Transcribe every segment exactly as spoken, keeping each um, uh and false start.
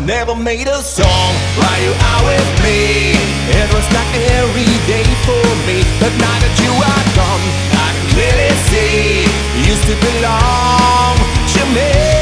never made a song while you are with me. It was like every day for me, but now that you are gone, I can clearly see you used to belong to me.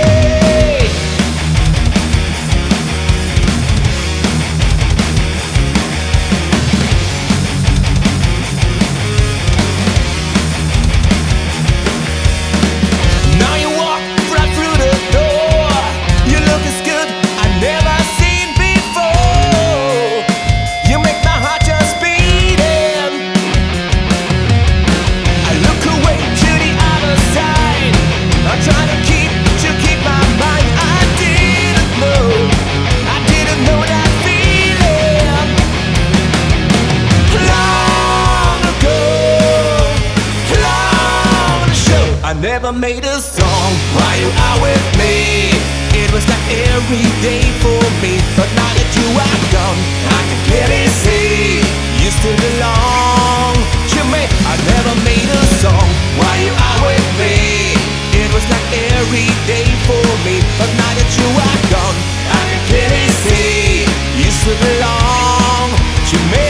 I never made a song while you are with me. It was like every day for me, but now that you are gone, I can clearly see you still belong to me. I never made a song while you are with me. It was like every day for me, but now that you are gone, I can clearly see you still belong to me.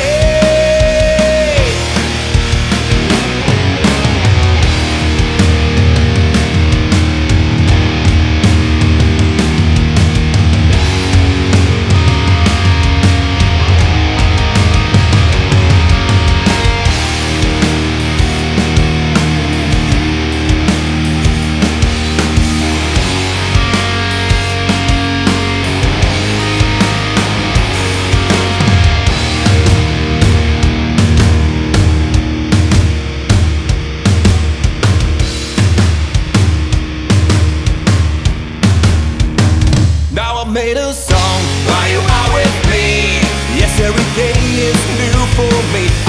Made a song while you are with me. Yes, every day is new for me,